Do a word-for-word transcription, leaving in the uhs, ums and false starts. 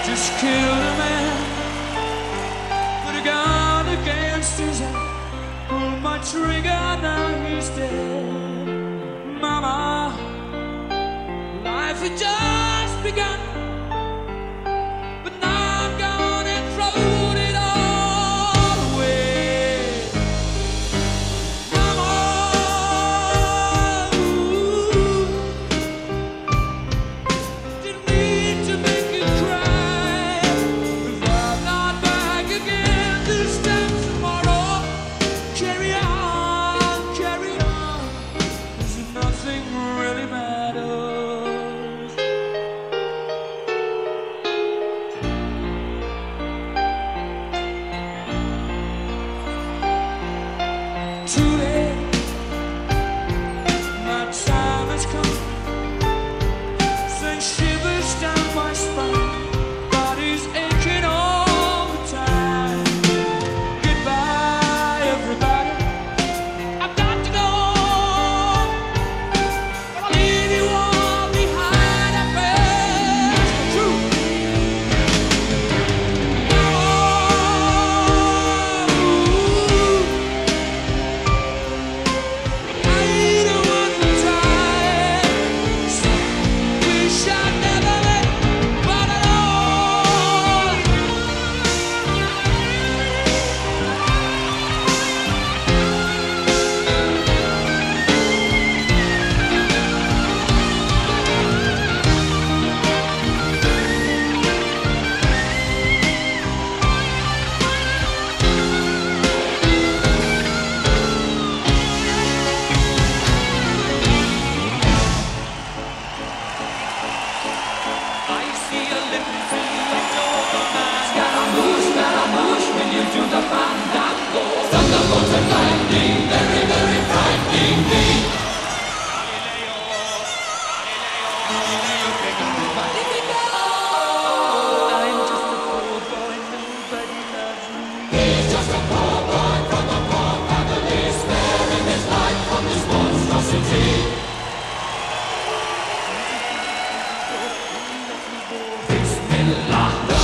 just killed a man, put a gun against his head, pulled my trigger, now he's dead. Mama, life had just begun, but now I'm gone and thrown it all away. Mama, ooh, didn't mean to make you cry. If I'm not back again this time tomorrow, carry on, carry on, 'cause nothing really matters. Too late, my time has come. Send shivers down my spine, body's aching all the time. Goodbye, everybody, I've got to go. I'll leave you all behind, I face the truth. I see a little field over my Scaramouche, Scaramouche, will you do the fandango? Thunderbolts and lightning, very, very frightening me. Galileo, Galileo, Galileo, pick up the Magnifico. I'm just a poor boy, nobody loves me. He's just a poor boy from a poor family, sparing his life from this monstrosity. Bismillah.